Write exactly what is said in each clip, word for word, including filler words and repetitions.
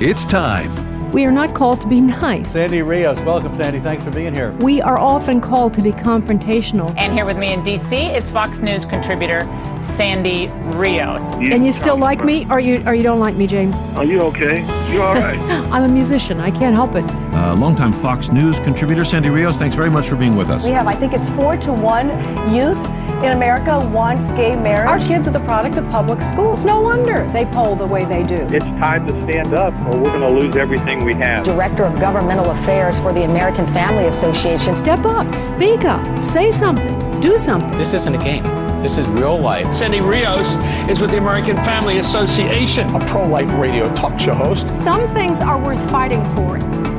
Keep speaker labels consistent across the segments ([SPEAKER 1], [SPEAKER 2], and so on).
[SPEAKER 1] It's time.
[SPEAKER 2] We are not called to be nice.
[SPEAKER 3] Sandy Rios, welcome, Sandy. Thanks for being here.
[SPEAKER 2] We are often called to be confrontational.
[SPEAKER 4] And here with me in D C is Fox News contributor Sandy Rios.
[SPEAKER 2] You and you still like me, or you or you don't like me, James?
[SPEAKER 5] Are you okay? You all right?
[SPEAKER 2] I'm a musician. I can't help it.
[SPEAKER 6] Uh, longtime Fox News contributor Sandy Rios, thanks very much for being with us.
[SPEAKER 7] We have, I think it's four to one youth in America wants gay marriage.
[SPEAKER 8] Our kids are the product of public schools. No wonder they poll the way they do.
[SPEAKER 5] It's time to stand up or we're going to lose everything we have.
[SPEAKER 7] Director of Governmental Affairs for the American Family Association.
[SPEAKER 2] Step up, speak up, say something, do something.
[SPEAKER 9] This isn't a game. This is real life.
[SPEAKER 10] Sandy Rios is with the American Family Association.
[SPEAKER 11] A pro-life radio talk show host.
[SPEAKER 8] Some things are worth fighting for.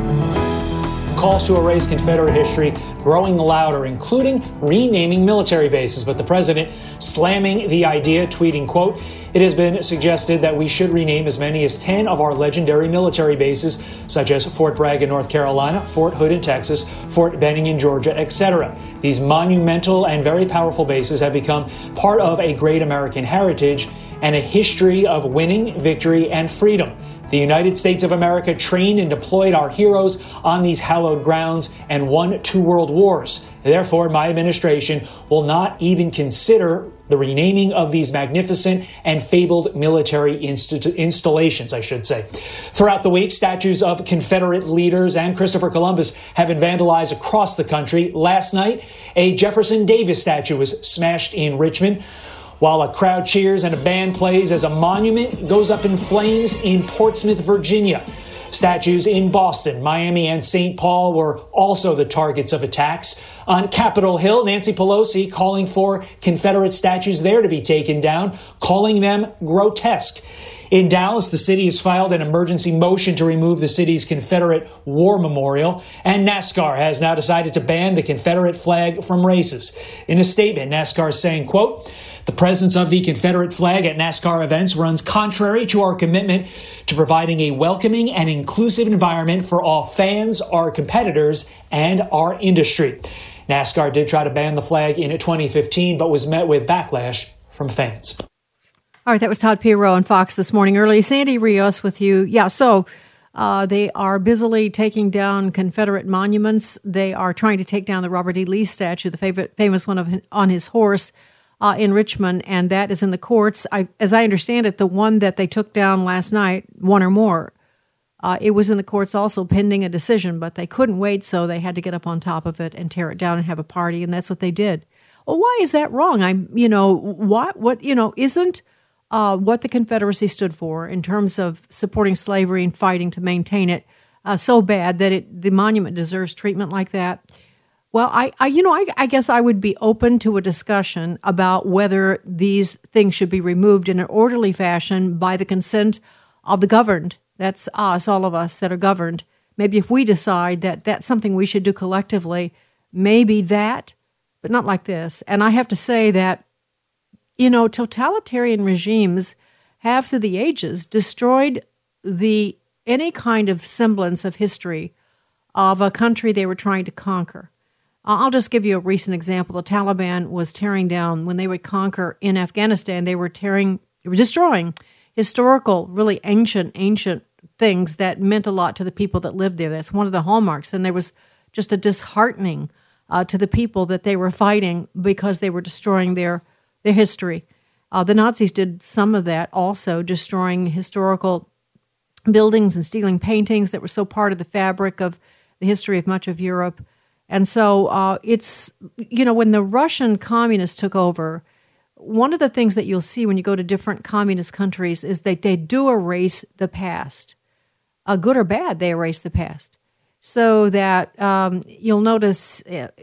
[SPEAKER 12] Calls to erase Confederate history growing louder, including renaming military bases. But the president slamming the idea, tweeting, quote, "It has been suggested that we should rename as many as ten of our legendary military bases, such as Fort Bragg in North Carolina, Fort Hood in Texas, Fort Benning in Georgia, et cetera. These monumental and very powerful bases have become part of a great American heritage and a history of winning, victory, and freedom. The United States of America trained and deployed our heroes on these hallowed grounds and won two world wars. Therefore, my administration will not even consider the renaming of these magnificent and fabled military inst- installations, I should say." Throughout the week, statues of Confederate leaders and Christopher Columbus have been vandalized across the country. Last night, a Jefferson Davis statue was smashed in Richmond, while a crowd cheers and a band plays as a monument goes up in flames in Portsmouth, Virginia. Statues in Boston, Miami, and Saint Paul were also the targets of attacks. On Capitol Hill, Nancy Pelosi calling for Confederate statues there to be taken down, calling them grotesque. In Dallas, the city has filed an emergency motion to remove the city's Confederate War Memorial, and NASCAR has now decided to ban the Confederate flag from races. In a statement, NASCAR is saying, quote, "The presence of the Confederate flag at NASCAR events runs contrary to our commitment to providing a welcoming and inclusive environment for all fans, our competitors, and our industry." NASCAR did try to ban the flag in twenty fifteen, but was met with backlash from fans.
[SPEAKER 2] All right, that was Todd Pirro on Fox this morning early. Sandy Rios with you. Yeah, so uh, they are busily taking down Confederate monuments. They are trying to take down the Robert E. Lee statue, the favorite, famous one of on his horse uh, in Richmond, and that is in the courts. I, as I understand it, the one that they took down last night, one or more, uh, it was in the courts also pending a decision, but they couldn't wait, so they had to get up on top of it and tear it down and have a party, and that's what they did. Well, why is that wrong? I'm, you know, what, what, you know, isn't Uh, what the Confederacy stood for in terms of supporting slavery and fighting to maintain it uh, so bad that it the monument deserves treatment like that? Well, I, I you know, I, I guess I would be open to a discussion about whether these things should be removed in an orderly fashion by the consent of the governed. That's us, all of us that are governed. Maybe if we decide that that's something we should do collectively, maybe that, but not like this. And I have to say that, you know, totalitarian regimes have through the ages destroyed the any kind of semblance of history of a country they were trying to conquer. I'll just give you a recent example. The Taliban was tearing down, when they would conquer in Afghanistan, they were tearing, they were destroying historical, really ancient, ancient things that meant a lot to the people that lived there. That's one of the hallmarks. And there was just a disheartening uh, to the people that they were fighting because they were destroying their their history. Uh, the Nazis did some of that also, destroying historical buildings and stealing paintings that were so part of the fabric of the history of much of Europe. And so uh, it's, you know, when the Russian communists took over, one of the things that you'll see when you go to different communist countries is that they do erase the past. Uh, good or bad, they erase the past. So that um, you'll notice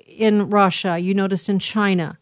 [SPEAKER 2] in Russia, you noticed in China,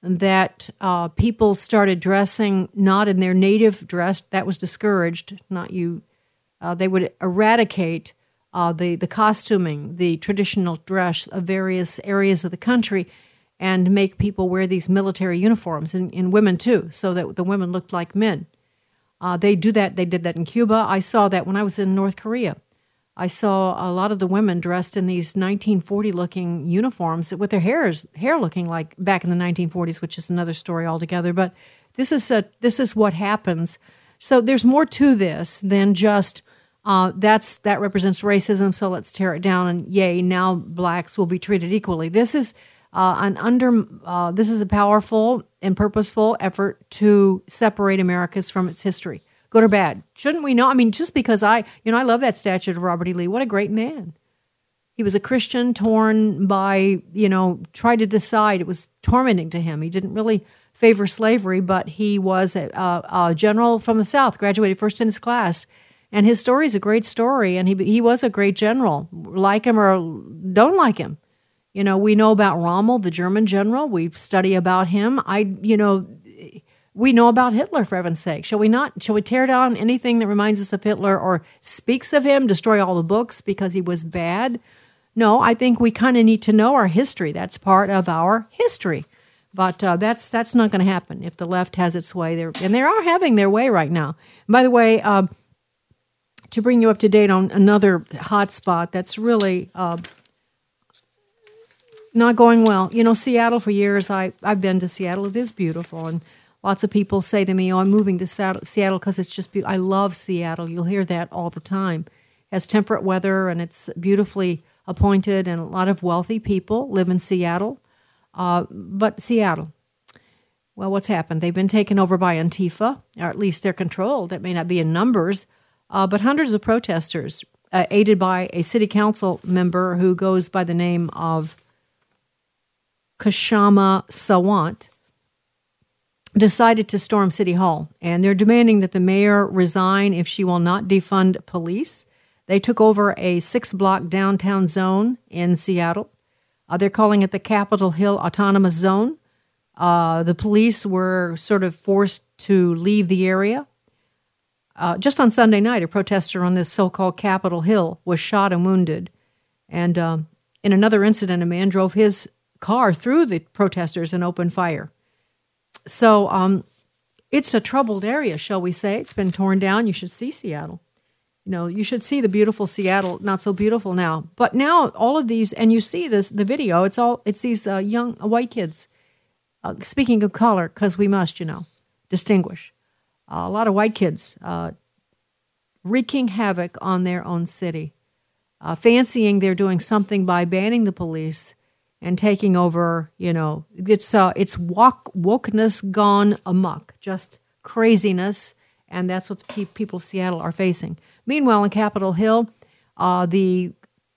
[SPEAKER 2] that uh, people started dressing not in their native dress. That was discouraged. Not you. Uh, they would eradicate uh, the the costuming, the traditional dress of various areas of the country, and make people wear these military uniforms, and, and women too, so that the women looked like men. Uh, they do that. They did that in Cuba. I saw that when I was in North Korea. I saw a lot of the women dressed in these nineteen forty-looking uniforms with their hairs, hair looking like back in the nineteen forties, which is another story altogether. But this is a, this is what happens. So there's more to this than just Uh, that's that represents racism, so let's tear it down. And yay, now blacks will be treated equally. This is uh, an under. Uh, this is a powerful and purposeful effort to separate Americas from its history, good or bad. Shouldn't we know? I mean, just because I, you know, I love that statue of Robert E. Lee. What a great man. He was a Christian, torn by, you know, tried to decide. It was tormenting to him. He didn't really favor slavery, but he was a, a, a general from the South, graduated first in his class. And his story is a great story, and he he was a great general. Like him or don't like him. You know, we know about Rommel, the German general. We study about him. I, you know, we know about Hitler, for heaven's sake. Shall we not? Shall we tear down anything that reminds us of Hitler or speaks of him, destroy all the books because he was bad? No, I think we kind of need to know our history. That's part of our history. But uh, that's that's not going to happen if the left has its way. They're, and they are having their way right now. And by the way, uh, to bring you up to date on another hot spot that's really uh, not going well. You know, Seattle for years, I, I've been to Seattle. It is beautiful. And lots of people say to me, oh, I'm moving to Seattle because it's just beautiful. I love Seattle. You'll hear that all the time. It has temperate weather, and it's beautifully appointed, and a lot of wealthy people live in Seattle. Uh, but Seattle, well, what's happened? They've been taken over by Antifa, or at least they're controlled. It may not be in numbers, uh, but hundreds of protesters, uh, aided by a city council member who goes by the name of Kshama Sawant, decided to storm City Hall. And they're demanding that the mayor resign if she will not defund police. They took over a six-block downtown zone in Seattle. Uh, they're calling it the Capitol Hill Autonomous Zone. Uh, the police were sort of forced to leave the area. Uh, just on Sunday night, a protester on this so-called Capitol Hill was shot and wounded. And uh, in another incident, a man drove his car through the protesters and opened fire. So um, it's a troubled area, shall we say. It's been torn down. You should see Seattle. You know, you should see the beautiful Seattle, not so beautiful now. But now all of these, and you see this, the video, it's all, it's these uh, young uh, white kids, uh, speaking of color, because we must, you know, distinguish. Uh, a lot of white kids uh, wreaking havoc on their own city, uh, fancying they're doing something by banning the police and taking over, you know, it's uh, it's walk, wokeness gone amok, just craziness, and that's what the pe- people of Seattle are facing. Meanwhile, in Capitol Hill, uh, the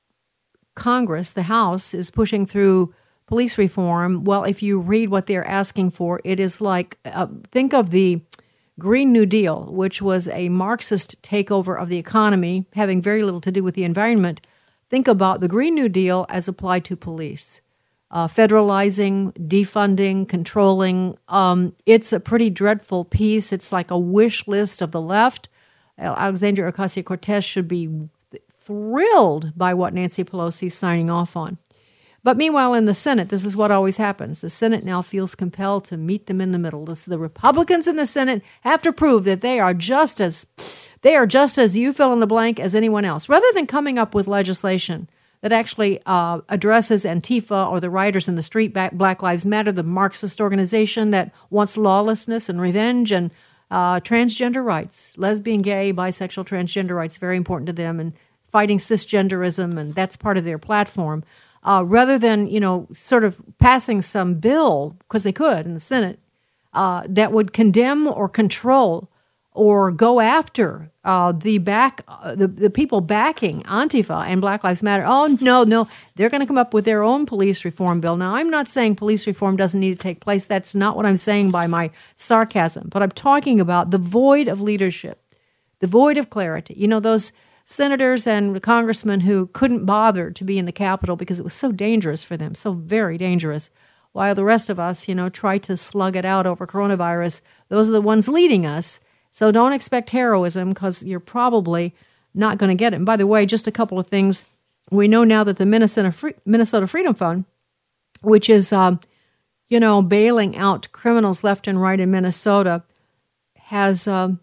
[SPEAKER 2] Congress, the House, is pushing through police reform. Well, if you read what they're asking for, it is like, uh, think of the Green New Deal, which was a Marxist takeover of the economy, having very little to do with the environment. Think about the Green New Deal as applied to police. Uh, federalizing, defunding, controlling. Um, it's a pretty dreadful piece. It's like a wish list of the left. Alexandria Ocasio-Cortez should be thrilled by what Nancy Pelosi is signing off on. But meanwhile, in the Senate, this is what always happens. The Senate now feels compelled to meet them in the middle. This, the Republicans in the Senate have to prove that they are just as they are just as you fill in the blank as anyone else, rather than coming up with legislation that actually uh, addresses Antifa or the rioters in the street, Black Lives Matter, the Marxist organization that wants lawlessness and revenge, and uh, transgender rights, lesbian, gay, bisexual, transgender rights, very important to them, and fighting cisgenderism, and that's part of their platform. Uh, rather than, you know, sort of passing some bill, because they could in the Senate, uh, that would condemn or control or go after uh, the back uh, the, the people backing Antifa and Black Lives Matter. Oh, no, no, they're going to come up with their own police reform bill. Now, I'm not saying police reform doesn't need to take place. That's not what I'm saying by my sarcasm. But I'm talking about the void of leadership, the void of clarity. You know, those senators and congressmen who couldn't bother to be in the Capitol because it was so dangerous for them, so very dangerous, while the rest of us, you know, try to slug it out over coronavirus. Those are the ones leading us. So don't expect heroism, because you're probably not going to get it. And by the way, just a couple of things. We know now that the Minnesota Free- Minnesota Freedom Fund, which is, um, you know, bailing out criminals left and right in Minnesota, has um,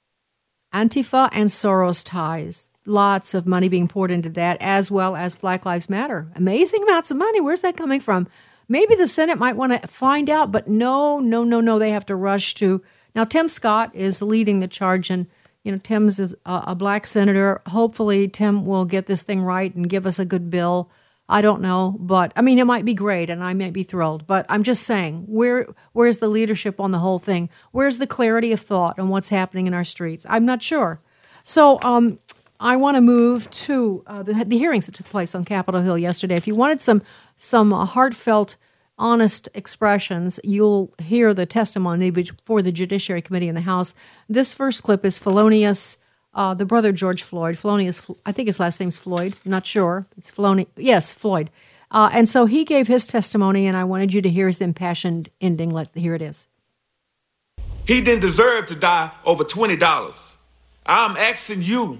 [SPEAKER 2] Antifa and Soros ties. Lots of money being poured into that, as well as Black Lives Matter. Amazing amounts of money. Where's that coming from? Maybe the Senate might want to find out, but no, no, no, no. They have to rush to. Now, Tim Scott is leading the charge, and You know, Tim's is a, a black senator. Hopefully, Tim will get this thing right and give us a good bill. I don't know, but I mean, it might be great, and I might be thrilled. But I'm just saying, where where's the leadership on the whole thing? Where's the clarity of thought on what's happening in our streets? I'm not sure. So um, I want to move to uh, the, the hearings that took place on Capitol Hill yesterday. If you wanted some some uh, heartfelt, honest expressions, you'll hear the testimony before the Judiciary Committee in the House. This first clip is Felonious. Uh, the brother George Floyd, Felonious, I think his last name's Floyd, I'm not sure. It's Feloni, yes, Floyd. Uh, and so he gave his testimony, and I wanted you to hear his impassioned ending. Let Here it is.
[SPEAKER 1] He didn't deserve to die over twenty dollars. I'm asking you,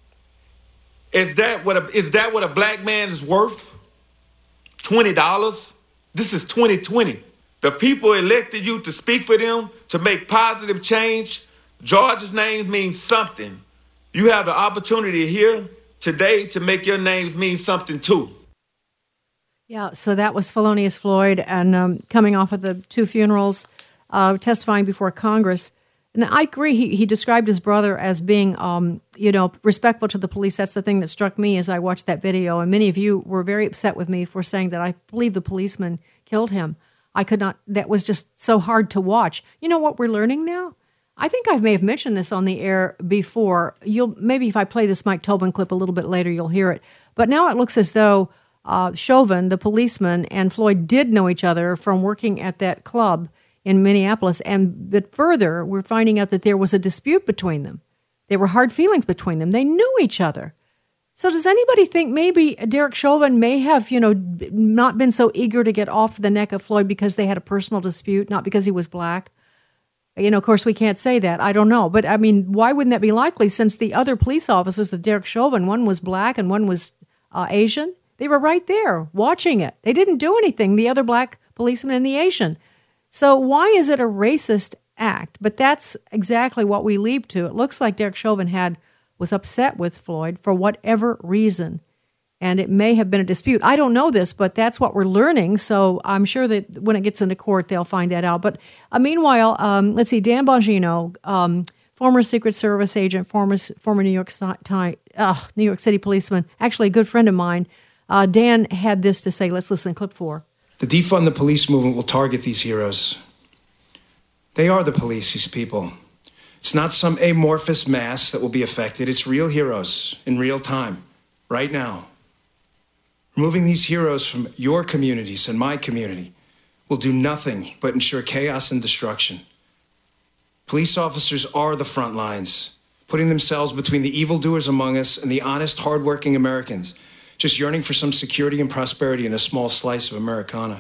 [SPEAKER 1] is that what a, is that what a black man is worth? twenty dollars? This is twenty twenty. The people elected you to speak for them, to make positive change. George's name means something. You have the opportunity here today to make your names mean something too.
[SPEAKER 2] Yeah, so that was Felonious Floyd, and um, coming off of the two funerals, uh, testifying before Congress. And I agree, he, he described his brother as being, um, you know, respectful to the police. That's the thing that struck me as I watched that video. And many of you were very upset with me for saying that I believe the policeman killed him. I could not, that was just so hard to watch. You know what we're learning now? I think I may have mentioned this on the air before. You'll maybe if I play this Mike Tobin clip a little bit later, you'll hear it. But now it looks as though uh, Chauvin, the policeman, and Floyd did know each other from working at that club in Minneapolis. And but further, we're finding out that there was a dispute between them. There were hard feelings between them. They knew each other. So does anybody think maybe Derek Chauvin may have, you know, not been so eager to get off the neck of Floyd because they had a personal dispute, not because he was black? You know, of course, we can't say that. I don't know. But, I mean, why wouldn't that be likely since the other police officers, the Derek Chauvin, one was black and one was uh, Asian? They were right there watching it. They didn't do anything, the other black policeman and the Asian. So why is it a racist act? But that's exactly what we leap to. It looks like Derek Chauvin had was upset with Floyd for whatever reason. And it may have been a dispute. I don't know this, but that's what we're learning. So I'm sure that when it gets into court, they'll find that out. But uh, meanwhile, um, let's see, Dan Bongino, um, former Secret Service agent, former former New York uh, New York City policeman, actually a good friend of mine. Uh, Dan had this to say. Let's listen to clip four.
[SPEAKER 13] The defund the police movement will target these heroes. They are the police, these people. It's not some amorphous mass that will be affected. It's real heroes in real time, right now. Removing these heroes from your communities and my community will do nothing but ensure chaos and destruction. Police officers are the front lines, putting themselves between the evildoers among us and the honest, hardworking Americans, just yearning for some security and prosperity in a small slice of Americana.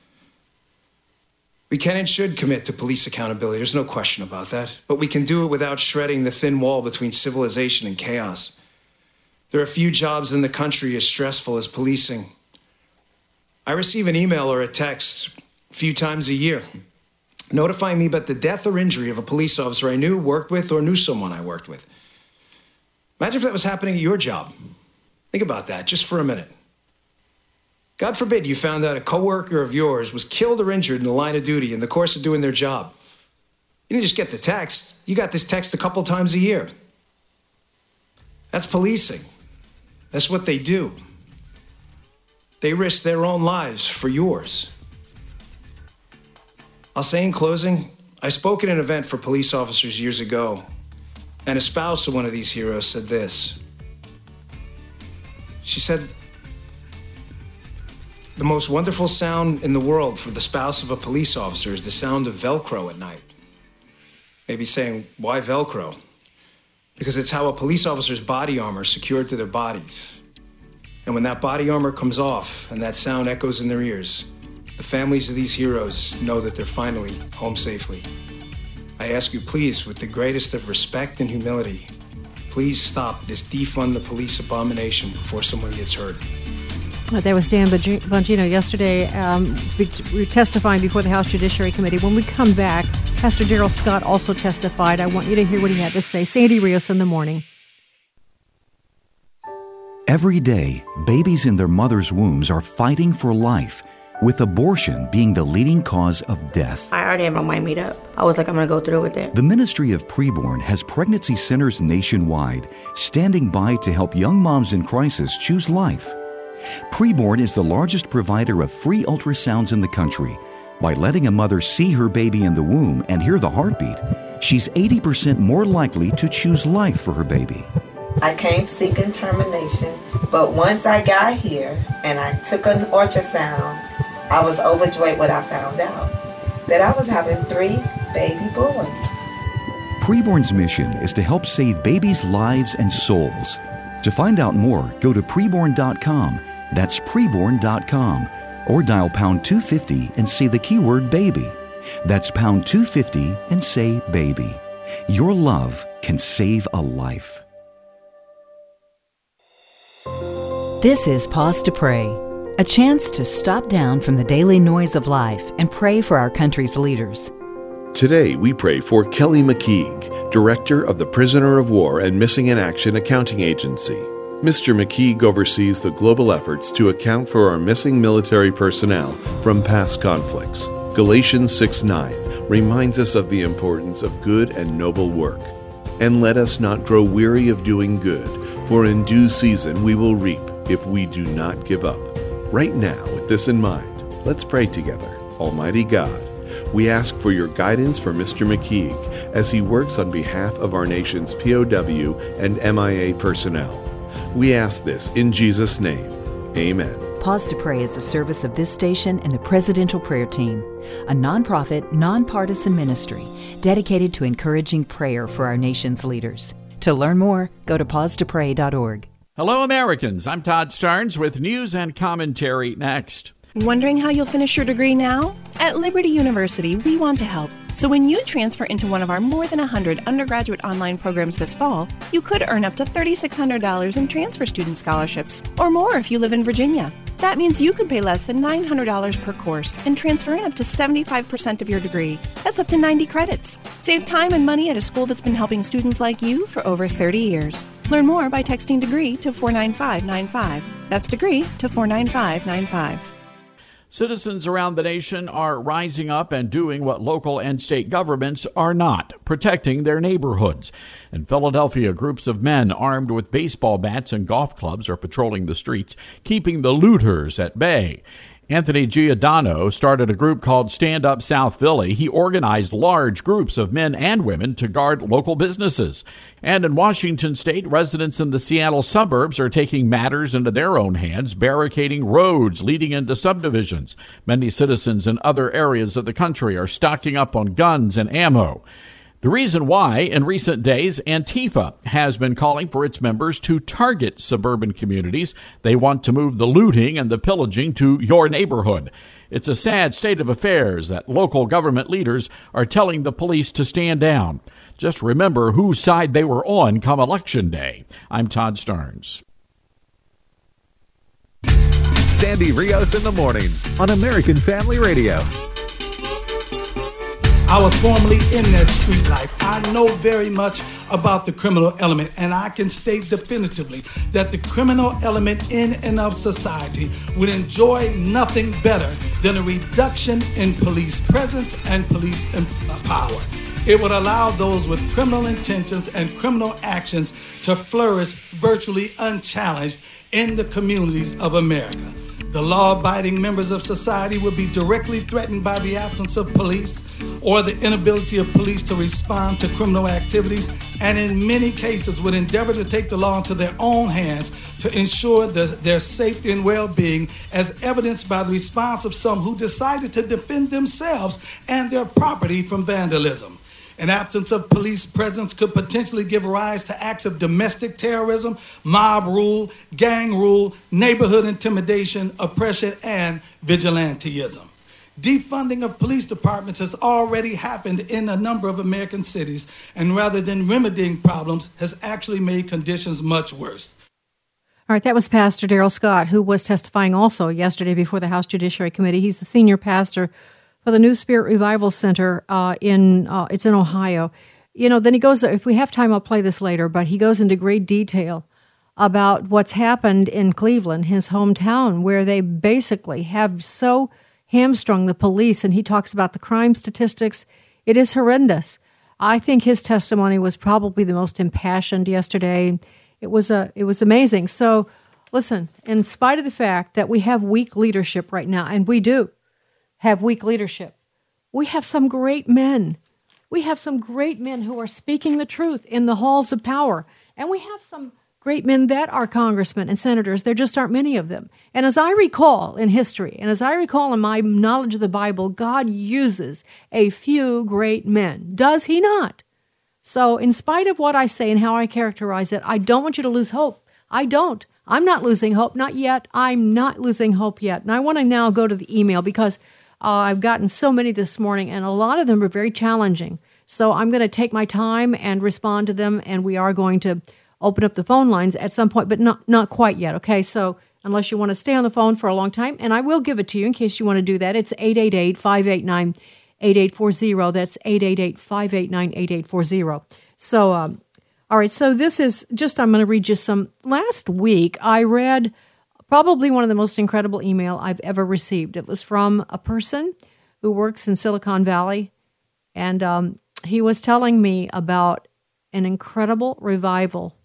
[SPEAKER 13] We can and should commit to police accountability, there's no question about that, but we can do it without shredding the thin wall between civilization and chaos. There are few jobs in the country as stressful as policing. I receive an email or a text a few times a year notifying me about the death or injury of a police officer I knew, worked with, or knew someone I worked with. Imagine if that was happening at your job. Think about that just for a minute. God forbid you found out a coworker of yours was killed or injured in the line of duty in the course of doing their job. You didn't just get the text. You got this text a couple times a year. That's policing. That's what they do. They risk their own lives for yours. I'll say in closing, I spoke at an event for police officers years ago, and a spouse of one of these heroes said this. She said, the most wonderful sound in the world for the spouse of a police officer is the sound of Velcro at night. Maybe saying, why Velcro? Because it's how a police officer's body armor is secured to their bodies. And when that body armor comes off and that sound echoes in their ears, the families of these heroes know that they're finally home safely. I ask you, please, with the greatest of respect and humility, please stop this defund the police abomination before someone gets hurt.
[SPEAKER 2] That was Dan Bongino yesterday. Um, we were testifying before the House Judiciary Committee. When we come back, Pastor Darrell Scott also testified. I want you to hear what he had to say. Sandy Rios in the morning.
[SPEAKER 14] Every day, babies in their mothers' wombs are fighting for life, with abortion being the leading cause of death.
[SPEAKER 15] I already had my mind made up. I was like, I'm going to go through with it.
[SPEAKER 14] The Ministry of Preborn has pregnancy centers nationwide standing by to help young moms in crisis choose life. Preborn is the largest provider of free ultrasounds in the country. By letting a mother see her baby in the womb and hear the heartbeat, she's eighty percent more likely to choose life for her baby.
[SPEAKER 16] I came seeking termination, but once I got here and I took an ultrasound, I was overjoyed when I found out that I was having three baby boys.
[SPEAKER 14] Preborn's mission is to help save babies' lives and souls. To find out more, go to preborn dot com. That's preborn dot com. Or dial pound two fifty and say the keyword baby. That's pound two fifty and say baby. Your love can save a life.
[SPEAKER 17] This is Pause to Pray, a chance to stop down from the daily noise of life and pray for our country's leaders.
[SPEAKER 18] Today, we pray for Kelly McKeague, Director of the Prisoner of War and Missing in Action Accounting Agency. Mister McKeague oversees the global efforts to account for our missing military personnel from past conflicts. Galatians six nine reminds us of the importance of good and noble work. And let us not grow weary of doing good, for in due season we will reap if we do not give up. Right now, with this in mind, let's pray together. Almighty God, we ask for your guidance for Mister McKeague as he works on behalf of our nation's P O W and M I A personnel. We ask this in Jesus' name. Amen.
[SPEAKER 17] Pause to Pray is a service of this station and the Presidential Prayer Team, a nonprofit, nonpartisan ministry dedicated to encouraging prayer for our nation's leaders. To learn more, go to pause to pray dot org.
[SPEAKER 6] Hello, Americans. I'm Todd Starnes with news and commentary next.
[SPEAKER 19] Wondering how you'll finish your degree now? At Liberty University, we want to help. So when you transfer into one of our more than one hundred undergraduate online programs this fall, you could earn up to three thousand six hundred dollars in transfer student scholarships, or more if you live in Virginia. That means you could pay less than nine hundred dollars per course and transfer in up to seventy-five percent of your degree. That's up to ninety credits. Save time and money at a school that's been helping students like you for over thirty years. Learn more by texting DEGREE to four nine five nine five. That's DEGREE to four nine five nine five.
[SPEAKER 6] Citizens around the nation are rising up and doing what local and state governments are not, protecting their neighborhoods. In Philadelphia, groups of men armed with baseball bats and golf clubs are patrolling the streets, keeping the looters at bay. Anthony Giordano started a group called Stand Up South Philly. He organized large groups of men and women to guard local businesses. And in Washington state, residents in the Seattle suburbs are taking matters into their own hands, barricading roads leading into subdivisions. Many citizens in other areas of the country are stocking up on guns and ammo. The reason why, in recent days, Antifa has been calling for its members to target suburban communities. They want to move the looting and the pillaging to your neighborhood. It's a sad state of affairs that local government leaders are telling the police to stand down. Just remember whose side they were on come Election Day. I'm Todd Starnes.
[SPEAKER 20] Sandy Rios in the morning on American Family Radio.
[SPEAKER 21] I was formerly in that street life. I know very much about the criminal element, and I can state definitively that the criminal element in and of society would enjoy nothing better than a reduction in police presence and police power. It would allow those with criminal intentions and criminal actions to flourish virtually unchallenged in the communities of America. The law-abiding members of society would be directly threatened by the absence of police or the inability of police to respond to criminal activities, and in many cases would endeavor to take the law into their own hands to ensure the, their safety and well-being, as evidenced by the response of some who decided to defend themselves and their property from vandalism. An absence of police presence could potentially give rise to acts of domestic terrorism, mob rule, gang rule, neighborhood intimidation, oppression, and vigilantism. Defunding of police departments has already happened in a number of American cities, and rather than remedying problems, has actually made conditions much worse.
[SPEAKER 2] All right, that was Pastor Darrell Scott, who was testifying also yesterday before the House Judiciary Committee. He's the senior pastor for the New Spirit Revival Center uh, in uh, it's in Ohio. You know, then he goes, if we have time, I'll play this later, but he goes into great detail about what's happened in Cleveland, his hometown, where they basically have so hamstrung the police, and he talks about the crime statistics. It is horrendous. I think his testimony was probably the most impassioned yesterday. It was a, it was amazing. So, listen, in spite of the fact that we have weak leadership right now, and we do have weak leadership, we have some great men. We have some great men who are speaking the truth in the halls of power. And we have some great men that are congressmen and senators. There just aren't many of them. And as I recall in history, and as I recall in my knowledge of the Bible, God uses a few great men. Does he not? So in spite of what I say and how I characterize it, I don't want you to lose hope. I don't. I'm not losing hope. Not yet. I'm not losing hope yet. And I want to now go to the email because uh, I've gotten so many this morning, and a lot of them are very challenging. So I'm going to take my time and respond to them, and we are going to open up the phone lines at some point, but not not quite yet, okay? So unless you want to stay on the phone for a long time, and I will give it to you in case you want to do that, it's eight eight eight, five eight nine, eight eight four zero. That's eight eight eight, five eight nine, eight eight four zero. So, um, all right, so this is just, I'm going to read you some. Last week, I read probably one of the most incredible email I've ever received. It was from a person who works in Silicon Valley, and um, he was telling me about an incredible revival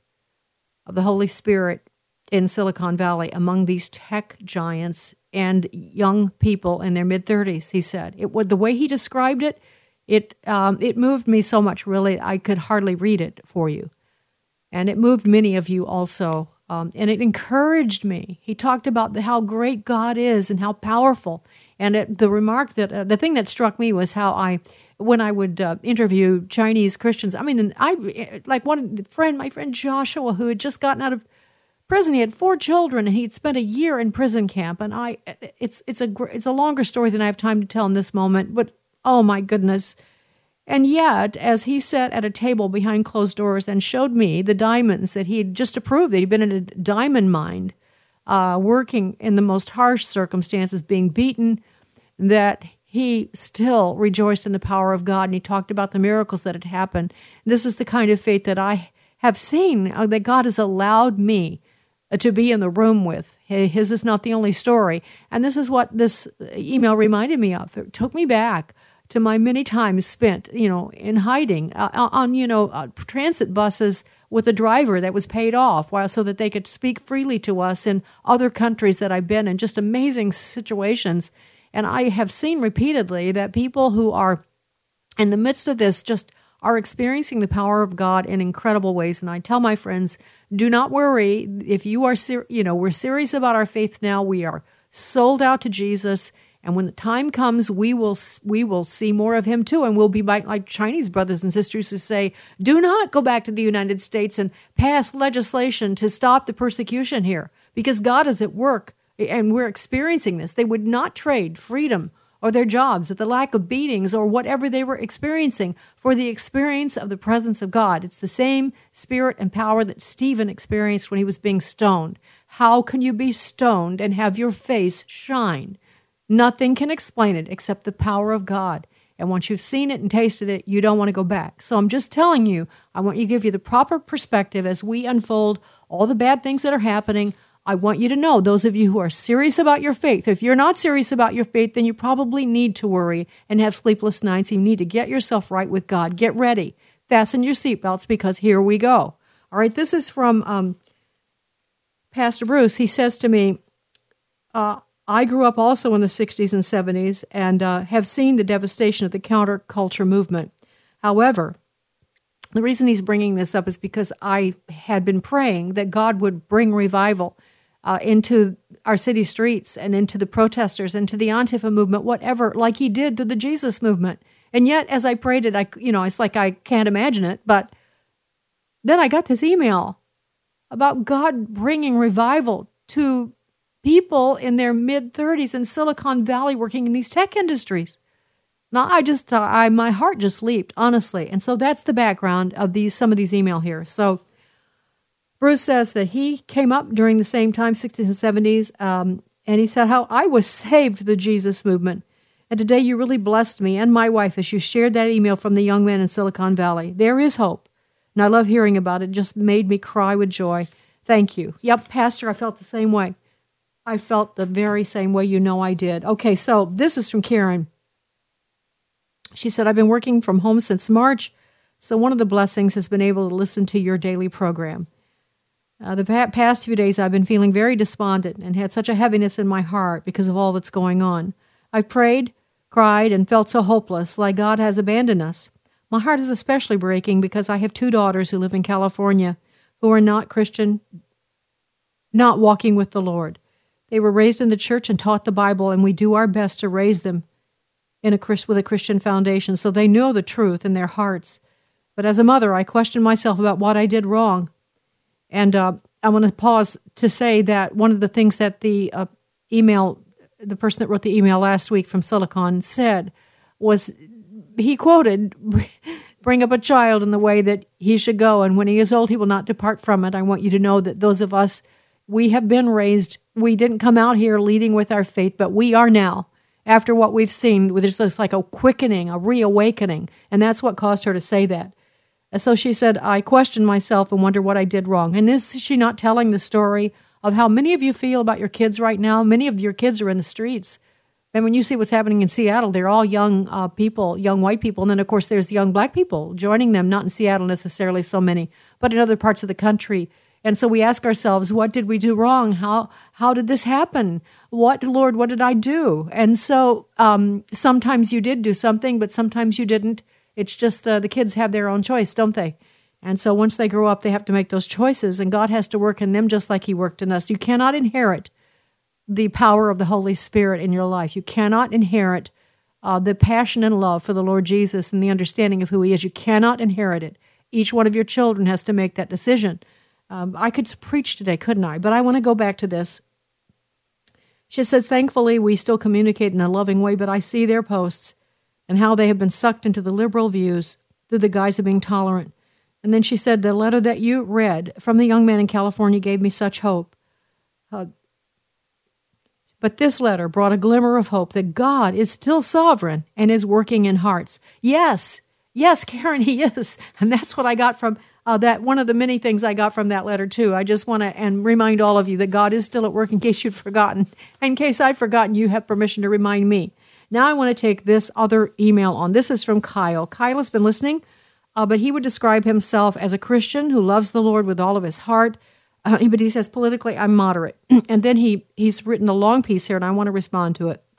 [SPEAKER 2] of the Holy Spirit in Silicon Valley among these tech giants and young people in their mid-thirties, he said. It was the way he described it, it um, it moved me so much, really, I could hardly read it for you. And it moved many of you also. Um, and it encouraged me. He talked about the, how great God is and how powerful. And it, the remark that, uh, the thing that struck me was how I, when I would uh, interview Chinese Christians, I mean, I like one friend, my friend Joshua, who had just gotten out of prison. He had four children, and he'd spent a year in prison camp. And I, it's it's a it's a longer story than I have time to tell in this moment. But oh my goodness! And yet, as he sat at a table behind closed doors and showed me the diamonds that he had just approved, that he'd been in a diamond mine, uh, working in the most harsh circumstances, being beaten, that he still rejoiced in the power of God, and he talked about the miracles that had happened. This is the kind of faith that I have seen, uh, that God has allowed me uh, to be in the room with. His is not the only story. And this is what this email reminded me of. It took me back to my many times spent, you know, in hiding uh, on, you know, uh, transit buses with a driver that was paid off, while so that they could speak freely to us in other countries that I've been in, just amazing situations. And I have seen repeatedly that people who are in the midst of this just are experiencing the power of God in incredible ways. And I tell my friends, do not worry. If you are, ser- you know, we're serious about our faith now. We are sold out to Jesus. And when the time comes, we will we will see more of him too. And we'll be like Chinese brothers and sisters who say, do not go back to the United States and pass legislation to stop the persecution here, because God is at work. And we're experiencing this. They would not trade freedom or their jobs, or the lack of beatings, or whatever they were experiencing, for the experience of the presence of God. It's the same spirit and power that Stephen experienced when he was being stoned. How can you be stoned and have your face shine? Nothing can explain it except the power of God. And once you've seen it and tasted it, you don't want to go back. So I'm just telling you, I want you to give you the proper perspective as we unfold all the bad things that are happening. I want you to know, those of you who are serious about your faith, if you're not serious about your faith, then you probably need to worry and have sleepless nights. You need to get yourself right with God. Get ready. Fasten your seatbelts, because here we go. All right, this is from um, Pastor Bruce. He says to me, uh, I grew up also in the sixties and seventies and uh, have seen the devastation of the counterculture movement. However, the reason he's bringing this up is because I had been praying that God would bring revival Uh, into our city streets and into the protesters, into the Antifa movement, whatever, like he did to the Jesus movement. And yet, as I prayed it, I, you know, it's like I can't imagine it. But then I got this email about God bringing revival to people in their mid-thirties in Silicon Valley working in these tech industries. Now, I just, uh, I my heart just leaped, honestly. And so that's the background of these some of these email here. So Bruce says that he came up during the same time, sixties and seventies, um, and he said how I was saved to the Jesus movement. And today you really blessed me and my wife as you shared that email from the young man in Silicon Valley. There is hope, and I love hearing about it. It just made me cry with joy. Thank you. Yep, Pastor, I felt the same way. I felt the very same way. You know I did. Okay, so this is from Karen. She said, I've been working from home since March, so one of the blessings has been able to listen to your daily program. Uh, the past few days, I've been feeling very despondent and had such a heaviness in my heart because of all that's going on. I've prayed, cried, and felt so hopeless, like God has abandoned us. My heart is especially breaking because I have two daughters who live in California who are not Christian, not walking with the Lord. They were raised in the church and taught the Bible, and we do our best to raise them in a with a Christian foundation, so they know the truth in their hearts. But as a mother, I question myself about what I did wrong. And uh, I want to pause to say that one of the things that the uh, email, the person that wrote the email last week from Silicon said was, he quoted, bring up a child in the way that he should go, and when he is old, he will not depart from it. I want you to know that those of us, we have been raised, we didn't come out here leading with our faith, but we are now. After what we've seen, there's just like a quickening, a reawakening, and that's what caused her to say that. And so she said, I question myself and wonder what I did wrong. And is she not telling the story of how many of you feel about your kids right now? Many of your kids are in the streets. And when you see what's happening in Seattle, they're all young uh, people, young white people. And then, of course, there's young black people joining them, not in Seattle necessarily so many, but in other parts of the country. And so we ask ourselves, what did we do wrong? How how did this happen? What, Lord, what did I do? And so um, sometimes you did do something, but sometimes you didn't. It's just uh, the kids have their own choice, don't they? And so once they grow up, they have to make those choices, and God has to work in them just like he worked in us. You cannot inherit the power of the Holy Spirit in your life. You cannot inherit uh, the passion and love for the Lord Jesus and the understanding of who he is. You cannot inherit it. Each one of your children has to make that decision. Um, I could preach today, couldn't I? But I want to go back to this. She says, thankfully, we still communicate in a loving way, but I see their posts and how they have been sucked into the liberal views through the guise of being tolerant. And then she said, the letter that you read from the young man in California gave me such hope. Uh, but this letter brought a glimmer of hope that God is still sovereign and is working in hearts. Yes, yes, Karen, he is. And that's what I got from Uh, that one of the many things I got from that letter, too. I just want to and remind all of you that God is still at work in case you'd forgotten. In case I'd forgotten, you have permission to remind me. Now I want to take this other email on. This is from Kyle. Kyle has been listening, uh, but he would describe himself as a Christian who loves the Lord with all of his heart. Uh, but he says, politically, I'm moderate. And then he he's written a long piece here, and I want to respond to it.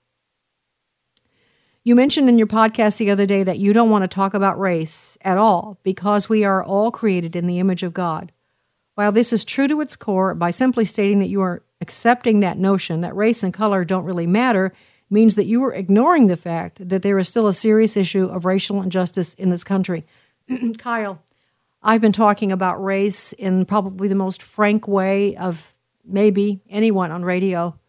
[SPEAKER 2] You mentioned in your podcast the other day that you don't want to talk about race at all because we are all created in the image of God. While this is true to its core, by simply stating that you are accepting that notion that race and color don't really matter means that you are ignoring the fact that there is still a serious issue of racial injustice in this country. Kyle, I've been talking about race in probably the most frank way of maybe anyone on radio.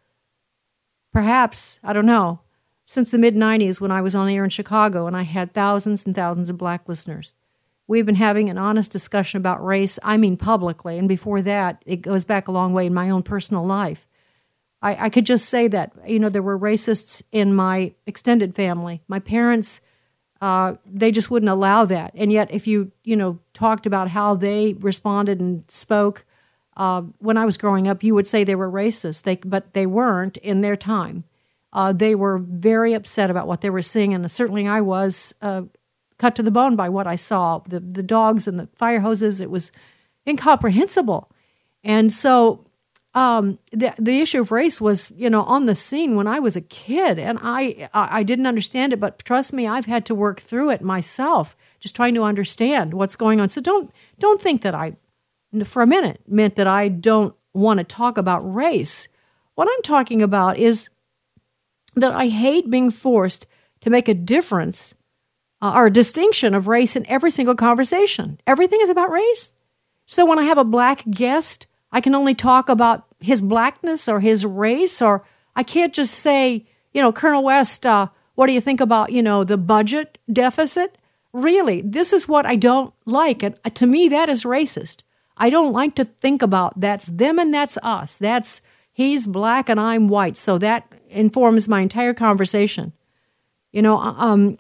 [SPEAKER 2] Perhaps, I don't know. Since the mid nineties when I was on air in Chicago and I had thousands and thousands of black listeners. We've been having an honest discussion about race, I mean publicly, and before that, it goes back a long way in my own personal life. I, I could just say that, you know, there were racists in my extended family. My parents, uh, they just wouldn't allow that. And yet if you, you know, talked about how they responded and spoke uh, when I was growing up, you would say they were racist, they, but they weren't in their time. Uh, they were very upset about what they were seeing, and certainly I was uh, cut to the bone by what I saw. The the dogs and the fire hoses, it was incomprehensible. And so um, the the issue of race was, you know, on the scene when I was a kid, and I I didn't understand it, but trust me, I've had to work through it myself, just trying to understand what's going on. So don't don't think that I, for a minute, meant that I don't want to talk about race. What I'm talking about is that I hate being forced to make a difference uh, or a distinction of race in every single conversation. Everything is about race. So when I have a black guest, I can only talk about his blackness or his race, or I can't just say, you know, Colonel West, uh, what do you think about, you know, the budget deficit? Really, this is what I don't like. And to me, that is racist. I don't like to think about that's them and that's us. That's he's black and I'm white. So that informs my entire conversation. You know, um,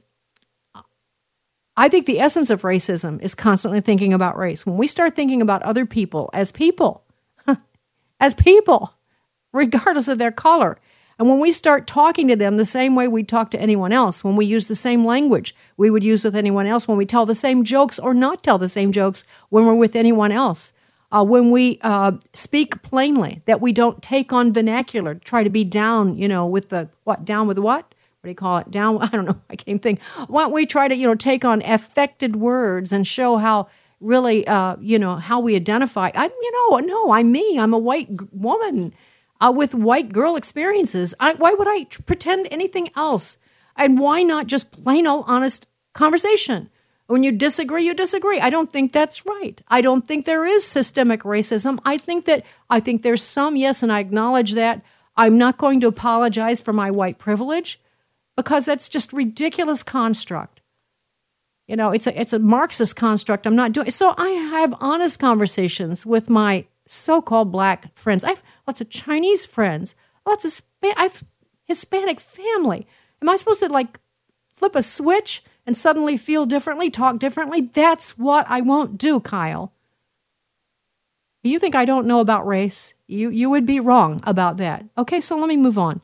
[SPEAKER 2] I think the essence of racism is constantly thinking about race. When we start thinking about other people as people, as people, regardless of their color. And when we start talking to them the same way we talk to anyone else, when we use the same language we would use with anyone else, when we tell the same jokes or not tell the same jokes when we're with anyone else, uh, when we uh, speak plainly, that we don't take on vernacular, try to be down, you know, with the, what, down with what? What do you call it? Down, I don't know, I can't even think. Why don't we try to, you know, take on affected words and show how really, uh, you know, how we identify. I, you know, no, I'm me. I'm a white g- woman. Uh, with white girl experiences. I, why would I t- pretend anything else? And why not just plain old honest conversation? When you disagree, you disagree. I don't think that's right. I don't think there is systemic racism. I think that, I think there's some, yes, and I acknowledge that. I'm not going to apologize for my white privilege because that's just ridiculous construct. You know, it's a, it's a Marxist construct. I'm not doing so. I have honest conversations with my so-called black friends. I have lots of Chinese friends, lots of Sp- I have Hispanic family. Am I supposed to like flip a switch and suddenly feel differently, talk differently? That's what I won't do, Kyle. You think I don't know about race? You you would be wrong about that. Okay, so let me move on.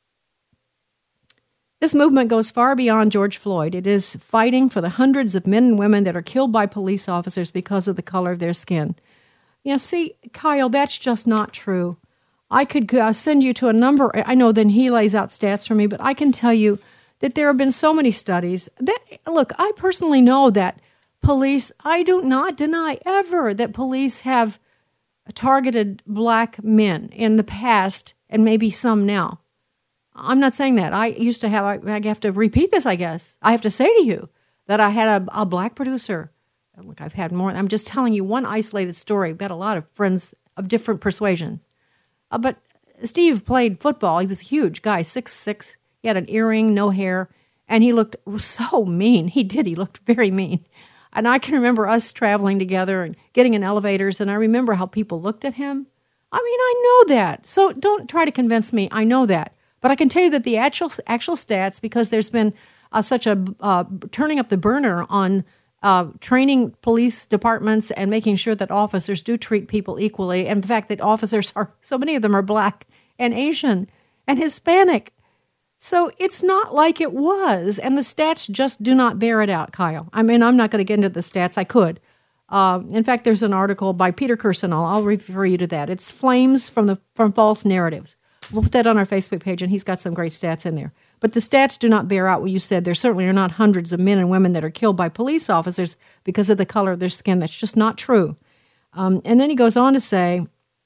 [SPEAKER 2] This movement goes far beyond George Floyd. It is fighting for the hundreds of men and women that are killed by police officers because of the color of their skin. Yeah, see, Kyle, that's just not true. I could uh, send you to a number. I know then he lays out stats for me, but I can tell you that there have been so many studies that, look, I personally know that police, I do not deny ever that police have targeted black men in the past and maybe some now. I'm not saying that. I used to have, I, I have to repeat this, I guess. I have to say to you that I had a, a black producer. Look, I've had more. I'm just telling you one isolated story. I've got a lot of friends of different persuasions. Uh, but Steve played football. He was a huge guy, six foot six. He had an earring, no hair, and he looked so mean. He did. He looked very mean. And I can remember us traveling together and getting in elevators, and I remember how people looked at him. I mean, I know that. So don't try to convince me. I know that. But I can tell you that the actual actual stats, because there's been uh, such a uh, turning up the burner on Uh, training police departments and making sure that officers do treat people equally. And the fact that officers are, so many of them are black and Asian and Hispanic. So it's not like it was. And the stats just do not bear it out, Kyle. I mean, I'm not going to get into the stats. I could. Uh, in fact, there's an article by Peter Kirsonall. I'll refer you to that. It's Flames from the from False Narratives. We'll put that on our Facebook page, and he's got some great stats in there. But the stats do not bear out what you said. There certainly are not hundreds of men and women that are killed by police officers because of the color of their skin. That's just not true. Um, and then he goes on to say,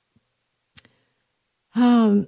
[SPEAKER 2] um,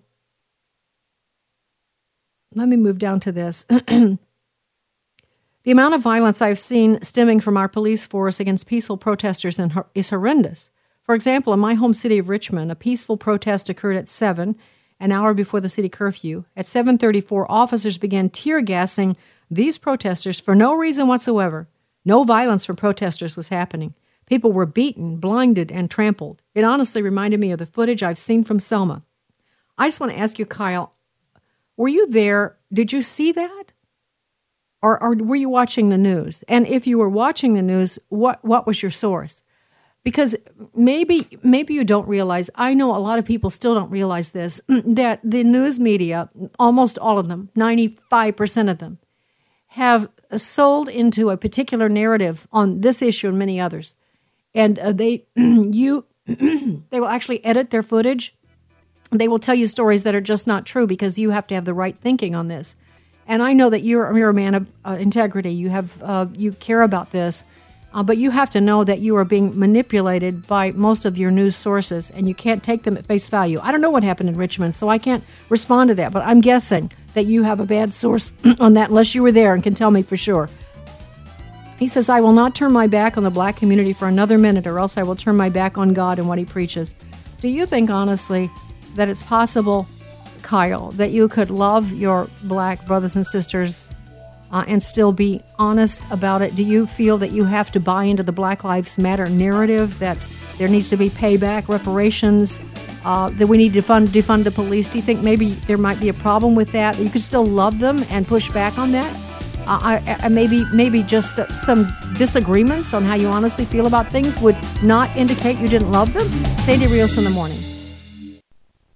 [SPEAKER 2] let me move down to this. The amount of violence I've seen stemming from our police force against peaceful protesters is horrendous. For example, in my home city of Richmond, a peaceful protest occurred at seven, an hour before the city curfew. At seven thirty-four, officers began tear gassing these protesters for no reason whatsoever. No violence from protesters was happening. People were beaten, blinded, and trampled. It honestly reminded me of the footage I've seen from Selma. I just want to ask you, Kyle, were you there? Did you see that? Or, or were you watching the news? And if you were watching the news, what, what was your source? Because maybe maybe you don't realize, I know a lot of people still don't realize this, that the news media, almost all of them, ninety-five percent of them, have sold into a particular narrative on this issue and many others. And uh, they you they will actually edit their footage. They will tell you stories that are just not true because you have to have the right thinking on this. And I know that you're, you're a man of uh, integrity. You have uh, you care about this. Uh, but you have to know that you are being manipulated by most of your news sources, and you can't take them at face value. I don't know what happened in Richmond, so I can't respond to that, but I'm guessing that you have a bad source on that unless you were there and can tell me for sure. He says, I will not turn my back on the black community for another minute, or else I will turn my back on God and what he preaches. Do you think, honestly, that it's possible, Kyle, that you could love your black brothers and sisters Uh, and still be honest about it? Do you feel that you have to buy into the Black Lives Matter narrative, that there needs to be payback, reparations, uh, that we need to fund, defund the police? Do you think maybe there might be a problem with that, that you could still love them and push back on that? Uh, I, I, maybe maybe just uh, some disagreements on how you honestly feel about things would not indicate you didn't love them? Sandy Rios in the morning.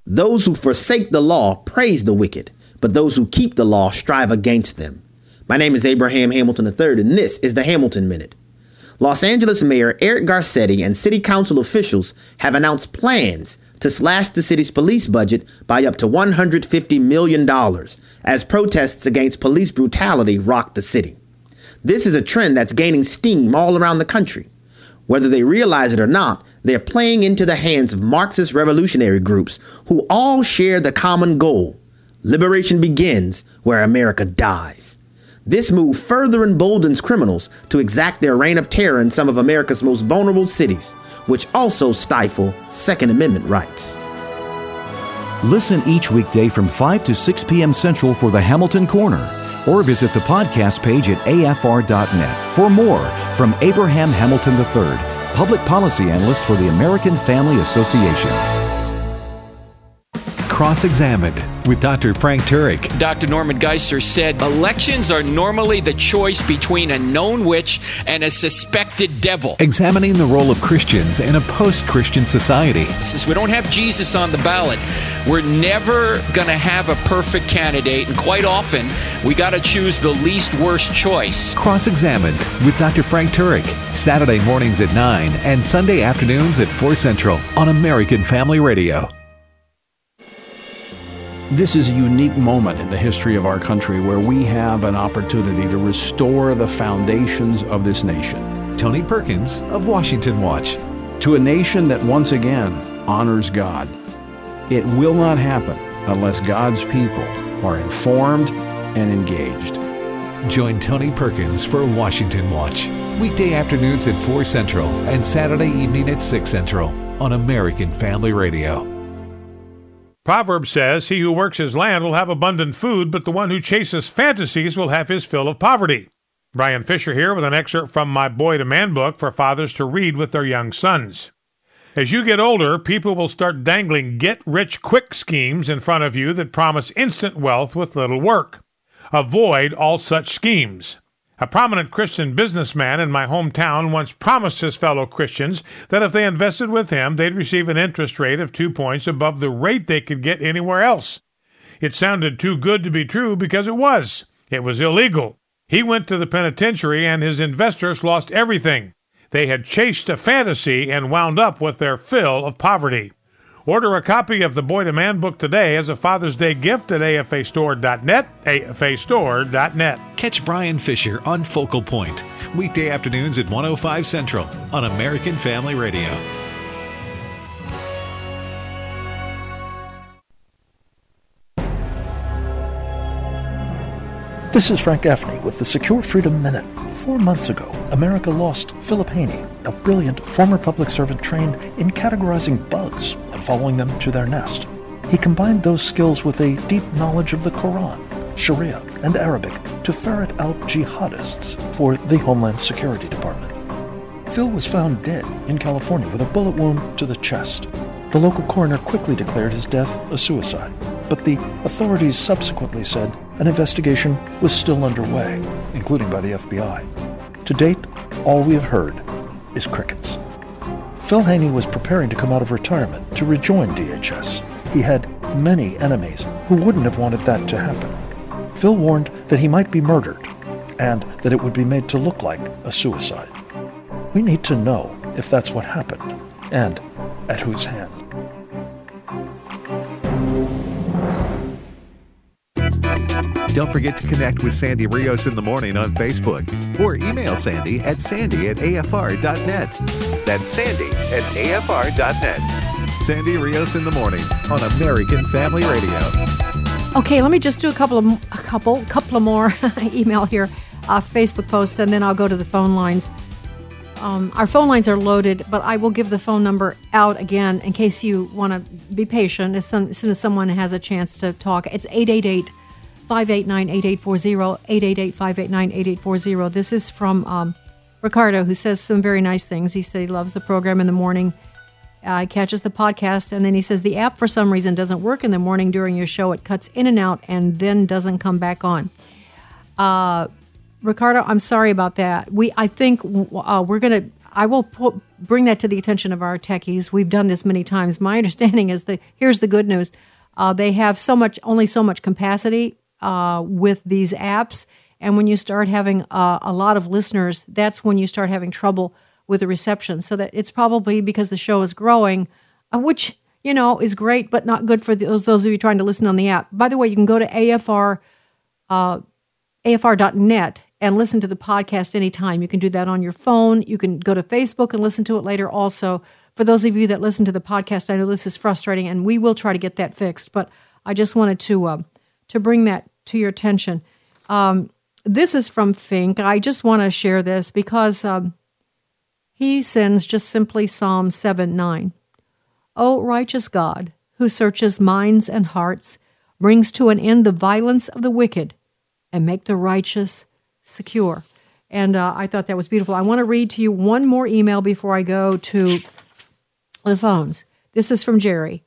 [SPEAKER 3] Those who forsake the law praise the wicked, but those who keep the law strive against them. My name is Abraham Hamilton the third, and this is the Hamilton Minute. Los Angeles Mayor Eric Garcetti and city council officials have announced plans to slash the city's police budget by up to one hundred fifty million dollars as protests against police brutality rock the city. This is a trend that's gaining steam all around the country. Whether they realize it or not, they're playing into the hands of Marxist revolutionary groups who all share the common goal. Liberation begins where America dies. This move further emboldens criminals to exact their reign of terror in some of America's most vulnerable cities, which also stifle Second Amendment rights.
[SPEAKER 14] Listen each weekday from five to six p.m. Central for the Hamilton Corner, or visit the podcast page at A F R dot net for more from Abraham Hamilton the third, Public Policy Analyst for the American Family Association.
[SPEAKER 20] Cross-Examined with Doctor Frank Turek.
[SPEAKER 10] Doctor Norman Geisler said, elections are normally the choice between a known witch and a suspected devil.
[SPEAKER 20] Examining the role of Christians in a post-Christian society.
[SPEAKER 10] Since we don't have Jesus on the ballot, we're never going to have a perfect candidate, and quite often, we got to choose the least worst choice.
[SPEAKER 20] Cross-Examined with Doctor Frank Turek. Saturday mornings at nine and Sunday afternoons at four Central on American Family Radio.
[SPEAKER 9] This is a unique moment in the history of our country where we have an opportunity to restore the foundations of this nation.
[SPEAKER 20] Tony Perkins of Washington Watch.
[SPEAKER 9] To a nation that once again honors God. It will not happen unless God's people are informed and engaged.
[SPEAKER 20] Join Tony Perkins for Washington Watch. Weekday afternoons at four Central and Saturday evening at six Central on American Family Radio.
[SPEAKER 22] Proverbs says, he who works his land will have abundant food, but the one who chases fantasies will have his fill of poverty. Brian Fisher here with an excerpt from my Boy to Man book for fathers to read with their young sons. As you get older, people will start dangling get-rich-quick schemes in front of you that promise instant wealth with little work. Avoid all such schemes. A prominent Christian businessman in my hometown once promised his fellow Christians that if they invested with him, they'd receive an interest rate of two points above the rate they could get anywhere else. It sounded too good to be true because it was. It was illegal. He went to the penitentiary and his investors lost everything. They had chased a fantasy and wound up with their fill of poverty. Order a copy of the Boy to Man book today as a Father's Day gift at A F A store dot net, A F A store dot net.
[SPEAKER 20] Catch Brian Fisher on Focal Point, weekday afternoons at one oh five Central on American Family Radio.
[SPEAKER 23] This is Frank Gaffney with the Secure Freedom Minute. Four months ago, America lost Philip Haney, a brilliant former public servant trained in categorizing bugs and following them to their nest. He combined those skills with a deep knowledge of the Quran, Sharia, and Arabic to ferret out jihadists for the Homeland Security Department. Phil was found dead in California with a bullet wound to the chest. The local coroner quickly declared his death a suicide, but the authorities subsequently said an investigation was still underway, including by the F B I. To date, all we have heard is crickets. Phil Haney was preparing to come out of retirement to rejoin D H S. He had many enemies who wouldn't have wanted that to happen. Phil warned that he might be murdered and that it would be made to look like a suicide. We need to know if that's what happened and at whose hand.
[SPEAKER 20] Don't forget to connect with Sandy Rios in the morning on Facebook or email Sandy at sandy at A F R dot net. That's Sandy at A F R dot net. Sandy Rios in the morning on American Family Radio.
[SPEAKER 2] Okay, let me just do a couple of a couple couple of more email here, uh, Facebook posts, and then I'll go to the phone lines. Um, our phone lines are loaded, but I will give the phone number out again in case you want to be patient as, some, as soon as someone has a chance to talk. It's eight eight eight, five eight nine, eight eight four zero, eight eight eight, five eight nine, eight eight four zero. This is from um, Ricardo, who says some very nice things. He said he loves the program in the morning. Uh, he catches the podcast, and then he says the app for some reason doesn't work in the morning during your show. It cuts in and out and then doesn't come back on. Uh, Ricardo, I'm sorry about that. We, I think uh, we're gonna. I will put bring that to the attention of our techies. We've done this many times. My understanding is that here's the good news. Uh, they have so much, only so much capacity uh, with these apps. And when you start having uh, a lot of listeners, that's when you start having trouble with the reception. So that it's probably because the show is growing, uh, which, you know, is great, but not good for those, those of you trying to listen on the app. By the way, you can go to A F R, uh, A F R dot net and listen to the podcast anytime. You can do that on your phone. You can go to Facebook and listen to it later also. For those of you that listen to the podcast, I know this is frustrating, and we will try to get that fixed, but I just wanted to uh, to bring that to your attention. Um, this is from Fink. I just want to share this because um, he sends just simply Psalm seven nine. O righteous God, who searches minds and hearts, brings to an end the violence of the wicked, and make the righteous secure. And uh, I thought that was beautiful. I want to read to you one more email before I go to the phones. This is from Jerry.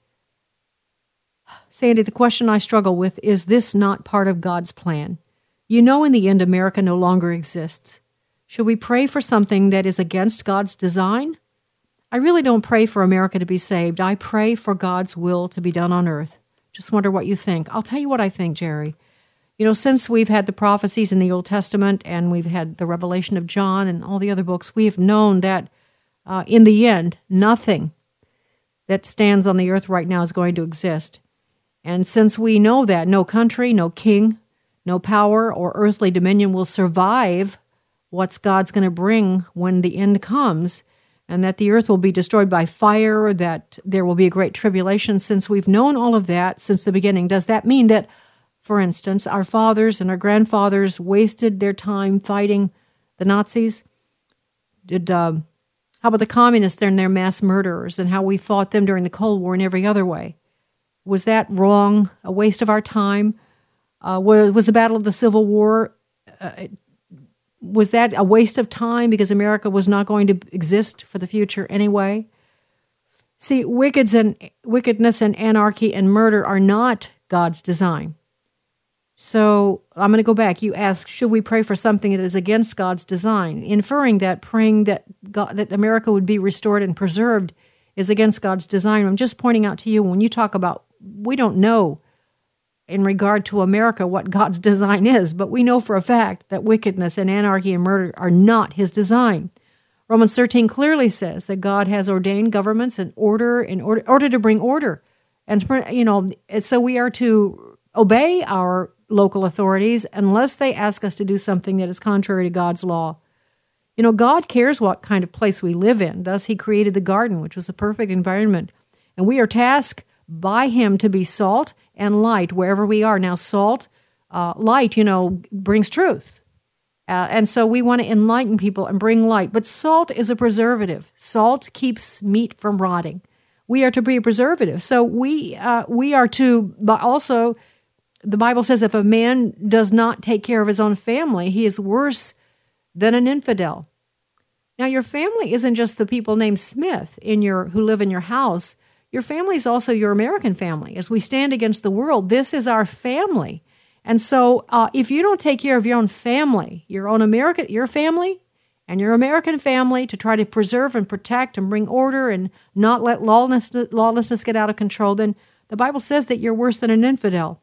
[SPEAKER 2] Sandy, the question I struggle with is this not part of God's plan? You know, in the end, America no longer exists. Should we pray for something that is against God's design? I really don't pray for America to be saved. I pray for God's will to be done on earth. Just wonder what you think. I'll tell you what I think, Jerry. You know, since we've had the prophecies in the Old Testament and we've had the revelation of John and all the other books, we have known that uh, in the end, nothing that stands on the earth right now is going to exist. And since we know that no country, no king, no power or earthly dominion will survive what's God's going to bring when the end comes, and that the earth will be destroyed by fire, that there will be a great tribulation, since we've known all of that since the beginning, does that mean that, for instance, our fathers and our grandfathers wasted their time fighting the Nazis? Did uh, how about the communists and their mass murderers and how we fought them during the Cold War in every other way? Was that wrong? A waste of our time? Uh, was, was the Battle of the Civil War, uh, was that a waste of time because America was not going to exist for the future anyway? See, wickedness and, wickedness and anarchy and murder are not God's design. So I'm going to go back. You asked, should we pray for something that is against God's design? Inferring that praying that God, that America would be restored and preserved is against God's design. I'm just pointing out to you, when you talk about, we don't know in regard to America what God's design is, but we know for a fact that wickedness and anarchy and murder are not his design. Romans thirteen clearly says that God has ordained governments in order in order, order to bring order. And, you know, so we are to obey our local authorities unless they ask us to do something that is contrary to God's law. You know, God cares what kind of place we live in. Thus, he created the garden, which was a perfect environment. And we are tasked by him to be salt and light wherever we are. Now, salt, uh, light, you know, brings truth. Uh, and so we want to enlighten people and bring light. But salt is a preservative. Salt keeps meat from rotting. We are to be a preservative. So we uh, we are to, but also, the Bible says if a man does not take care of his own family, he is worse than an infidel. Now, your family isn't just the people named Smith in your who live in your house. Your family is also your American family. As we stand against the world, this is our family. And so uh, if you don't take care of your own family, your own American, your family and your American family to try to preserve and protect and bring order and not let lawlessness, lawlessness get out of control, then the Bible says that you're worse than an infidel.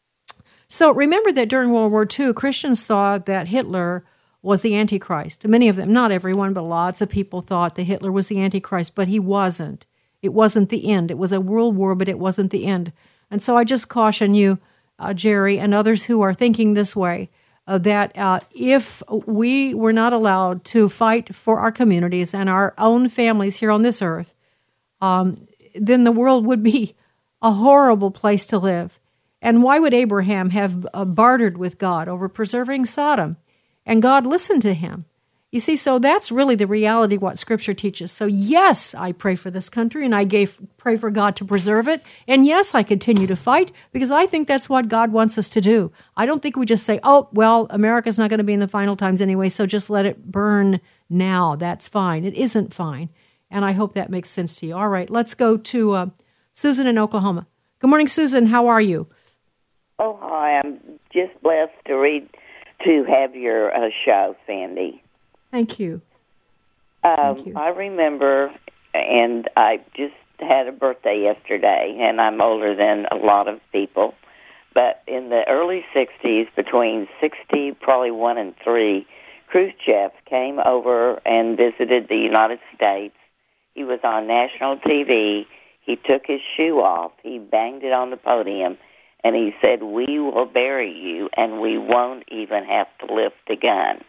[SPEAKER 2] So remember that during World War Two, Christians thought that Hitler was the Antichrist. Many of them, not everyone, but lots of people thought that Hitler was the Antichrist, but he wasn't. It wasn't the end. It was a world war, but it wasn't the end. And so I just caution you, uh, Jerry, and others who are thinking this way, uh, that uh, if we were not allowed to fight for our communities and our own families here on this earth, um, then the world would be a horrible place to live. And why would Abraham have uh, bartered with God over preserving Sodom? And God listened to him. You see, so that's really the reality of what Scripture teaches. So yes, I pray for this country, and I gave, pray for God to preserve it. And yes, I continue to fight, because I think that's what God wants us to do. I don't think we just say, oh, well, America's not going to be in the final times anyway, so just let it burn now. That's fine. It isn't fine. And I hope that makes sense to you. All right, let's go to uh, Susan in Oklahoma. Good morning, Susan. How are you?
[SPEAKER 4] Oh, hi. I'm just blessed to read, to have your uh, show, Sandy.
[SPEAKER 2] Thank you.
[SPEAKER 4] Um, I remember, and I just had a birthday yesterday, and I'm older than a lot of people. But in the early sixties, between sixty, probably one and three, Khrushchev came over and visited the United States. He was on national T V. He took his shoe off. He banged it on the podium, and he said, "We will bury you, and we won't even have to lift a gun."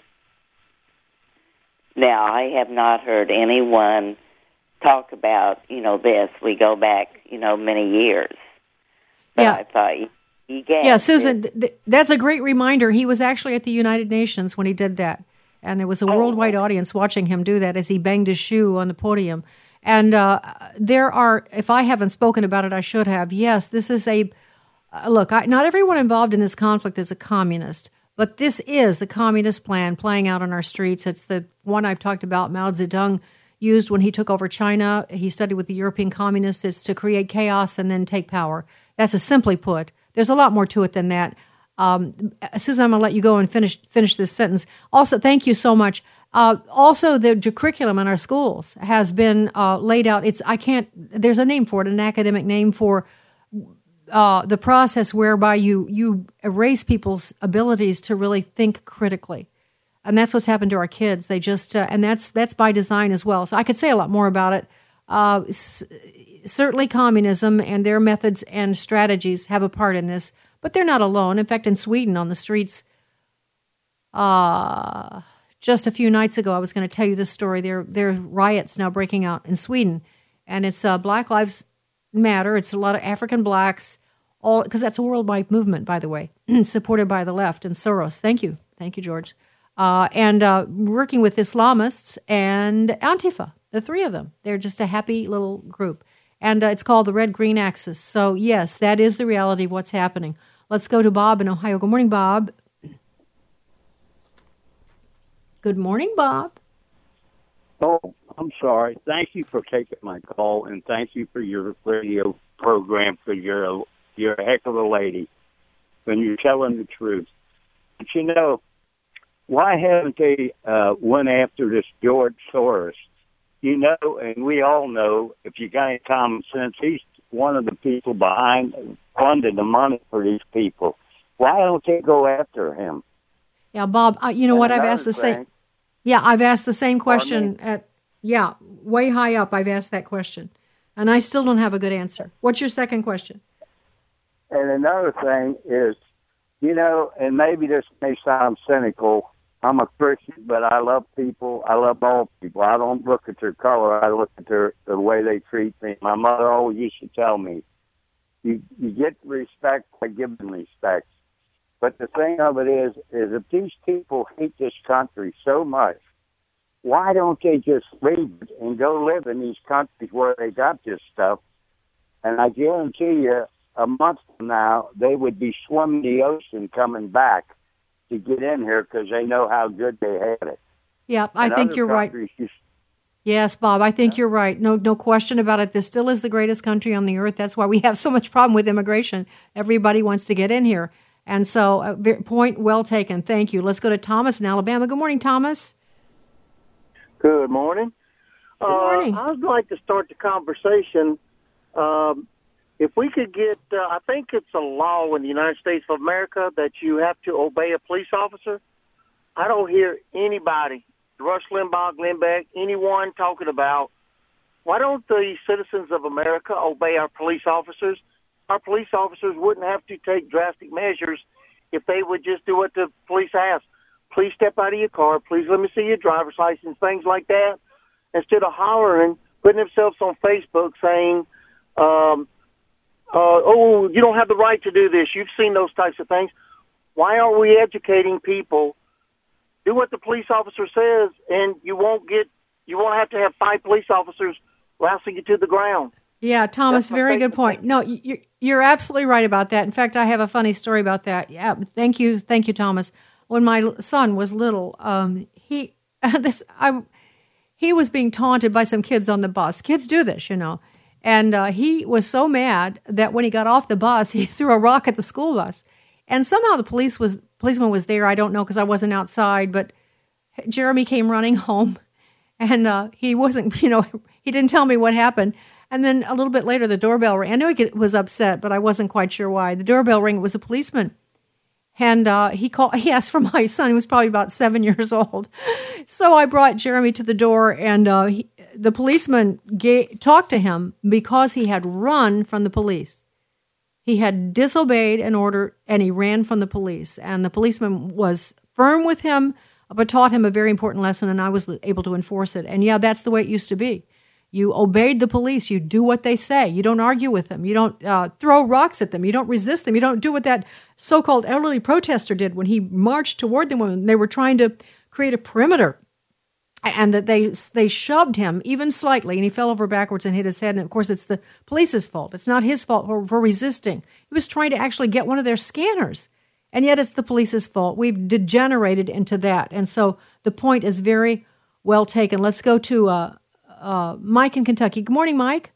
[SPEAKER 4] Now, I have not heard anyone talk about, you know, this. We go back, you know, many years. But
[SPEAKER 2] yeah.
[SPEAKER 4] I thought he, he gasped.
[SPEAKER 2] Yeah, Susan, th- that's a great reminder. He was actually at the United Nations when he did that. And it was a oh. worldwide audience watching him do that as he banged his shoe on the podium. And uh, there are, if I haven't spoken about it, I should have. Yes, this is a, uh, look, I, not everyone involved in this conflict is a communist. But this is the communist plan playing out on our streets. It's the one I've talked about Mao Zedong used when he took over China. He studied with the European communists. It's to create chaos and then take power. That's a simply put. There's a lot more to it than that. Um, Susan, I'm going to let you go and finish finish this sentence. Also, thank you so much. Uh, also, the, the curriculum in our schools has been uh, laid out. It's I can't. There's a name for it, an academic name for Uh, the process whereby you you erase people's abilities to really think critically, and that's what's happened to our kids. They just uh, and that's that's by design as well. So I could say a lot more about it. Uh, s- certainly, communism and their methods and strategies have a part in this, but they're not alone. In fact, in Sweden, on the streets, uh, just a few nights ago, I was going to tell you this story. There there are riots now breaking out in Sweden, and it's uh, Black Lives Matter. It's a lot of African blacks. All because that's a worldwide movement, by the way, supported by the left and Soros. Thank you. Thank you, George. Uh, and uh, working with Islamists and Antifa, the three of them. They're just a happy little group. And uh, it's called the Red Green Axis. So, yes, that is the reality of what's happening. Let's go to Bob in Ohio. Good morning, Bob. Good morning, Bob.
[SPEAKER 5] Oh, I'm sorry. Thank you for taking my call, and thank you for your radio program, because you're a You're a heck of a lady when you're telling the truth. But, you know, why haven't they uh, went after this George Soros? You know, and we all know, if you got any common sense, he's one of the people behind funding the money for these people. Why don't they go after him?
[SPEAKER 2] Yeah, Bob, uh, you know
[SPEAKER 5] and
[SPEAKER 2] what? I've asked the
[SPEAKER 5] thing,
[SPEAKER 2] same. Yeah, I've asked the same question at, yeah, way high up. I've asked that question. And I still don't have a good answer. What's your second question?
[SPEAKER 5] And another thing is, you know, and maybe this may sound cynical, I'm a Christian, but I love people. I love all people. I don't look at their color. I look at their the way they treat me. My mother always used to tell me, you, you get respect by giving respect. But the thing of it is, is if these people hate this country so much, why don't they just leave it and go live in these countries where they got this stuff? And I guarantee you, a month from now, they would be swimming the ocean coming back to get in here because they know how good they had it.
[SPEAKER 2] Yeah, I
[SPEAKER 5] and
[SPEAKER 2] think you're right.
[SPEAKER 5] Just,
[SPEAKER 2] yes, Bob, I think yeah. you're right. No, no question about it. This still is the greatest country on the earth. That's why we have so much problem with immigration. Everybody wants to get in here. And so, uh, point well taken. Thank you. Let's go to Thomas in Alabama. Good morning, Thomas.
[SPEAKER 7] Good morning.
[SPEAKER 2] Good morning.
[SPEAKER 7] Uh, I'd like to start the conversation. Um, If we could get, uh, I think it's a law in the United States of America that you have to obey a police officer. I don't hear anybody, Rush Limbaugh, Glenn Beck, anyone talking about, why don't the citizens of America obey our police officers? Our police officers wouldn't have to take drastic measures if they would just do what the police ask. Please step out of your car. Please let me see your driver's license, things like that. Instead of hollering, putting themselves on Facebook saying, um, Uh, oh, you don't have the right to do this. You've seen those types of things. Why aren't we educating people? Do what the police officer says, and you won't get, you won't have to have five police officers wrestling you to the ground.
[SPEAKER 2] Yeah, Thomas, very good point. No, you, you're absolutely right about that. In fact, I have a funny story about that. Yeah, thank you, thank you, Thomas. When my son was little, um, he this I he was being taunted by some kids on the bus. Kids do this, you know. And uh, he was so mad that when he got off the bus, he threw a rock at the school bus. And somehow the police was policeman was there. I don't know because I wasn't outside. But Jeremy came running home, And uh, he wasn't, you know, he didn't tell me what happened. And then a little bit later, the doorbell rang. I knew he was upset, but I wasn't quite sure why. The doorbell rang. It was a policeman. And uh, he called. He asked for my son. He was probably about seven years old. So I brought Jeremy to the door, and uh, he, the policeman gave, talked to him because he had run from the police. He had disobeyed an order, and he ran from the police. And the policeman was firm with him, but taught him a very important lesson, and I was able to enforce it. And yeah, that's the way it used to be. You obeyed the police. You do what they say. You don't argue with them. You don't uh, throw rocks at them. You don't resist them. You don't do what that so-called elderly protester did when he marched toward them when they were trying to create a perimeter, and that they they shoved him even slightly, and he fell over backwards and hit his head. And, of course, it's the police's fault. It's not his fault for, for resisting. He was trying to actually get one of their scanners, and yet it's the police's fault. We've degenerated into that, and so the point is very well taken. Let's go to uh, uh, Mike in Kentucky. Good morning, Mike.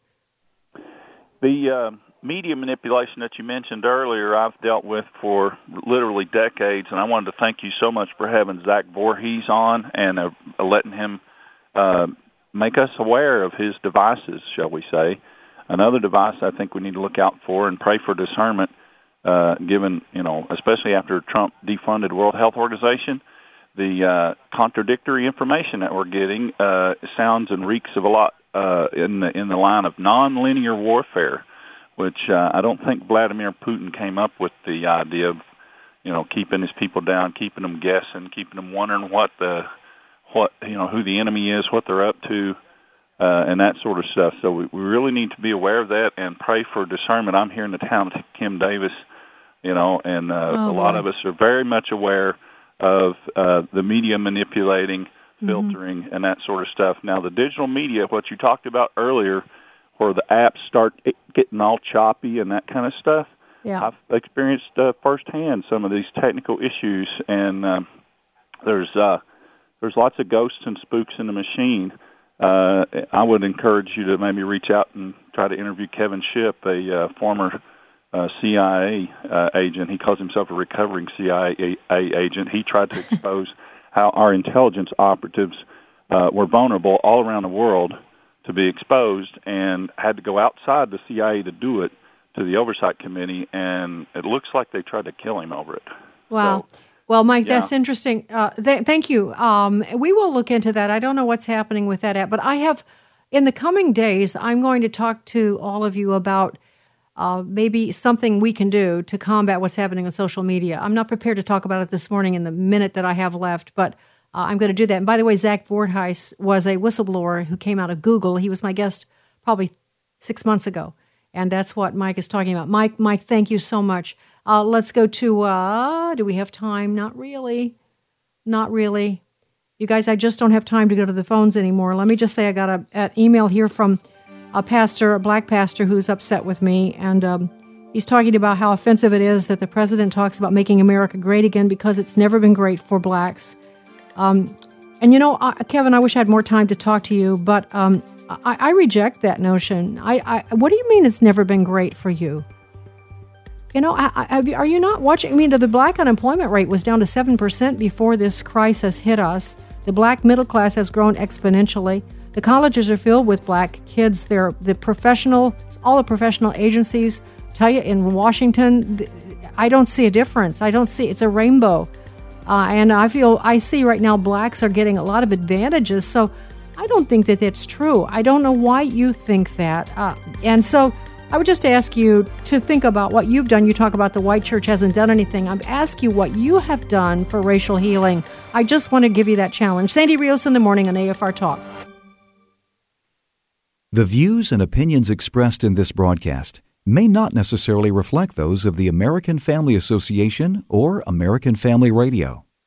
[SPEAKER 8] The uh, media manipulation that you mentioned earlier, I've dealt with for literally decades, and I wanted to thank you so much for having Zach Voorhees on and uh, letting him uh, make us aware of his devices, shall we say. Another device I think we need to look out for and pray for discernment, uh, given, you know, especially after Trump defunded the World Health Organization. The uh, contradictory information that we're getting uh, sounds and reeks of a lot uh, in the in the line of nonlinear warfare, which uh, I don't think Vladimir Putin came up with the idea of, you know, keeping his people down, keeping them guessing, keeping them wondering what the what you know who the enemy is, what they're up to, uh, and that sort of stuff. So we, we really need to be aware of that and pray for discernment. I'm here in the town of Kim Davis, you know, and uh, oh, a lot boy. of us are very much aware of uh, the media manipulating, filtering, mm-hmm. and that sort of stuff. Now, the digital media, what you talked about earlier, where the apps start getting all choppy and that kind of stuff, yeah. I've experienced uh, firsthand some of these technical issues, and uh, there's uh, there's lots of ghosts and spooks in the machine. Uh, I would encourage you to maybe reach out and try to interview Kevin Shipp, a uh, former Uh, C I A uh, agent. He calls himself a recovering C I A agent. He tried to expose how our intelligence operatives uh, were vulnerable all around the world to be exposed, and had to go outside the C I A to do it, to the Oversight Committee, and it looks like they tried to kill him over it.
[SPEAKER 2] Wow. So, well, Mike, yeah. that's interesting. Uh, th- thank you. Um, we will look into that. I don't know what's happening with that app, but I have, in the coming days, I'm going to talk to all of you about Uh, maybe something we can do to combat what's happening on social media. I'm not prepared to talk about it this morning in the minute that I have left, but uh, I'm going to do that. And by the way, Zach Voorhees was a whistleblower who came out of Google. He was my guest probably six months ago, and that's what Mike is talking about. Mike, Mike, thank you so much. Uh, let's go to, uh, do we have time? Not really. Not really. You guys, I just don't have time to go to the phones anymore. Let me just say I got an email here from a pastor, a black pastor, who's upset with me, and um, he's talking about how offensive it is that the president talks about making America great again because it's never been great for blacks. Um, and you know, I, Kevin, I wish I had more time to talk to you, but um, I, I reject that notion. I, I, what do you mean it's never been great for you? You know, I, I, are you not watching? I mean, the black unemployment rate was down to seven percent before this crisis hit us. The black middle class has grown exponentially. The colleges are filled with black kids. They're the professional, all the professional agencies tell you in Washington, I don't see a difference. I don't see, it's a rainbow. Uh, and I feel, I see right now blacks are getting a lot of advantages. So I don't think that that's true. I don't know why you think that. Uh, and so I would just ask you to think about what you've done. You talk about the white church hasn't done anything. I'm asking you what you have done for racial healing. I just want to give you that challenge. Sandy Rios in the morning on A F R Talk.
[SPEAKER 14] The views and opinions expressed in this broadcast may not necessarily reflect those of the American Family Association or American Family Radio.